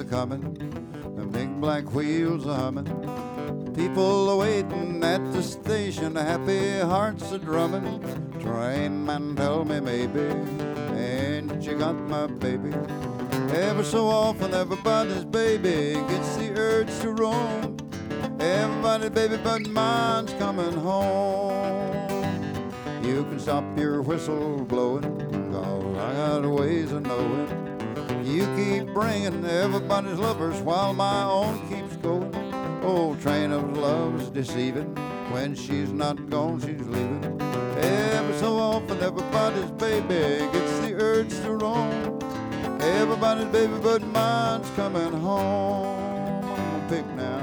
coming, the big black wheels are humming. People are waiting at the station, happy hearts are drumming. Trainman, tell me maybe, ain't you got my baby? Ever so often everybody's baby gets the urge to roam. Everybody's baby but mine's coming home. You can stop your whistle blowing, 'cause I got ways of knowing. You keep bringing everybody's lovers while my own keeps going. Old train of love's deceiving, when she's not gone she's leaving. Every so often everybody's baby gets the urge to roam. Everybody's baby but mine's coming home. I'm gonna pick now.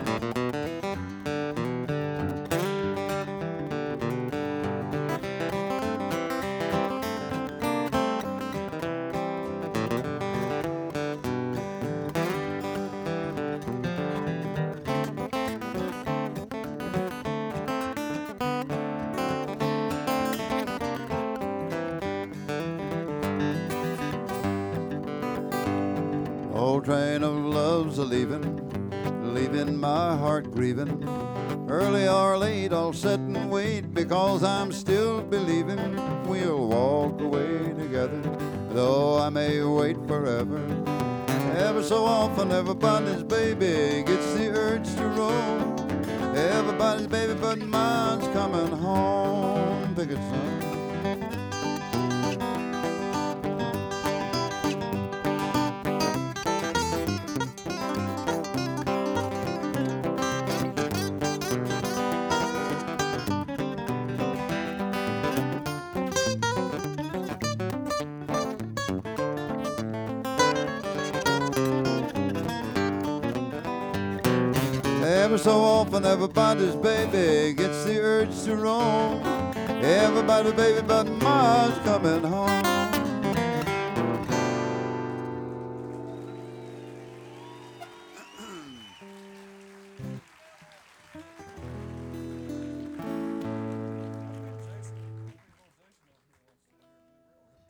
Old train of love's a-leaving, leaving my heart grieving. Early or late I'll sit and wait, because I'm still believing we'll walk away together, though I may wait forever. Ever so often everybody's baby gets the urge to roam. Everybody's baby but mine's coming home. Pick it, son. Ever so often everybody's baby gets the urge to roam. Everybody's baby but mine's coming home.